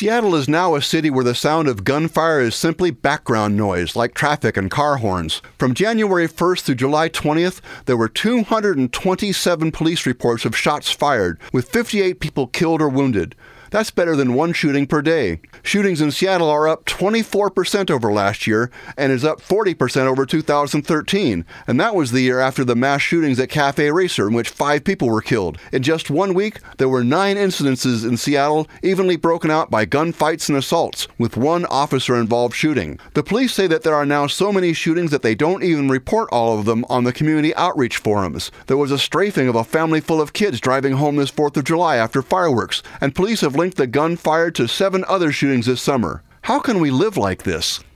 Seattle is now a city where the sound of gunfire is simply background noise, like traffic and car horns. From January 1st through July 20th, there were 227 police reports of shots fired, with 58 people killed or wounded. That's better than one shooting per day. Shootings in Seattle are up 24% over last year and is up 40% over 2013. And that was the year after the mass shootings at Cafe Racer, in which 5 people were killed. In just 1 week, there were 9 incidences in Seattle, evenly broken out by gunfights and assaults, with 1 officer-involved shooting. The police say that there are now so many shootings that they don't even report all of them on the community outreach forums. There was a strafing of a family full of kids driving home this 4th of July after fireworks, and police have linked the gun fired to 7 other shootings this summer. How can we live like this?